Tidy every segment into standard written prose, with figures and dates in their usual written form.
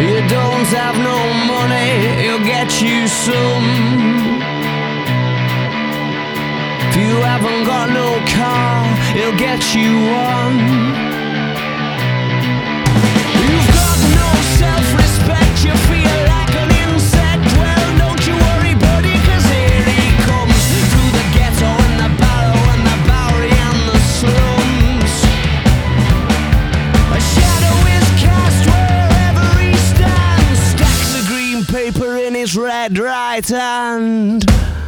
You don't have no money, he'll get you some. If you haven't got no car, he'll get you one. You've got no self-respect, you feel like an insect. Well, don't you worry, buddy, 'cause here he comes through the ghetto and the barrow and the Bowery and the slums. A shadow is cast wherever he stands, stacks of green paper in his red right hand.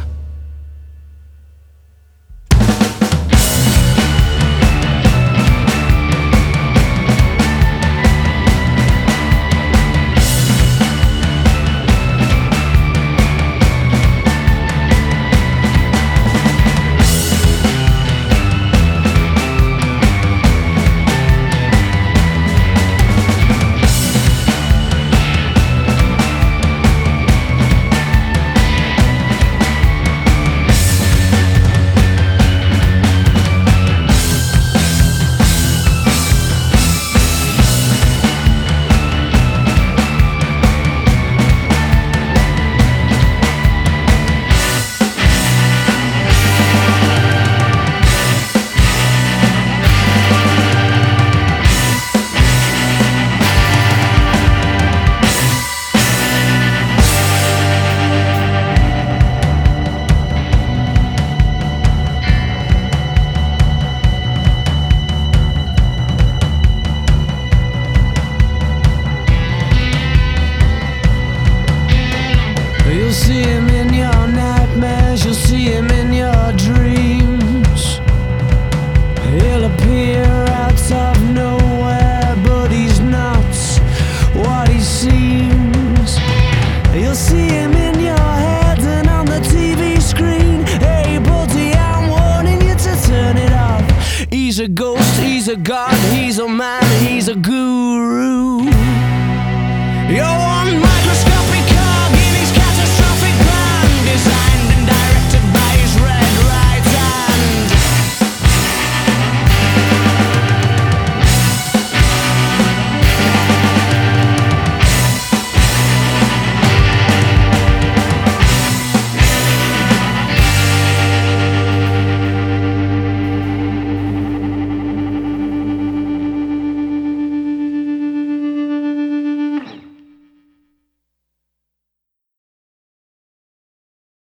You'll see him in your nightmares, you'll see him in your dreams. He'll appear out of nowhere, but he's not what he seems. You'll see him in your head and on the TV screen. Hey buddy, I'm warning you to turn it off. He's a ghost, he's a god, he's a man.